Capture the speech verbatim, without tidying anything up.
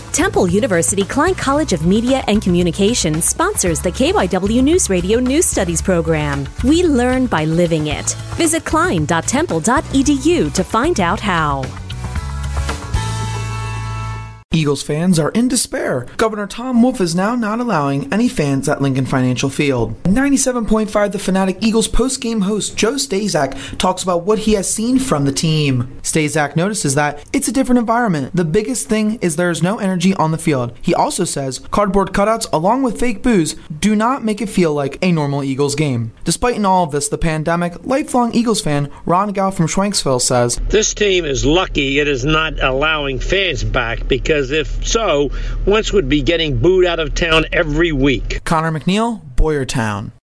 Temple University Klein College of Media and Communication sponsors the K Y W News Radio News Studies program. We learn by living it. Visit klein dot temple dot e d u to find out how. Eagles fans are in despair. Governor Tom Wolf is now not allowing any fans at Lincoln Financial Field. ninety-seven point five The Fanatic Eagles post-game host Joe Stazak talks about what he has seen from the team. Stazak notices that it's a different environment. The biggest thing is there's no energy on the field. He also says cardboard cutouts along with fake boos do not make it feel like a normal Eagles game. Despite in all of this, the pandemic, lifelong Eagles fan Ron Gow from Schwenksville says, "This team is lucky it is not allowing fans back, because if so, Wentz would be getting booed out of town every week." Connor McNeil, Boyertown.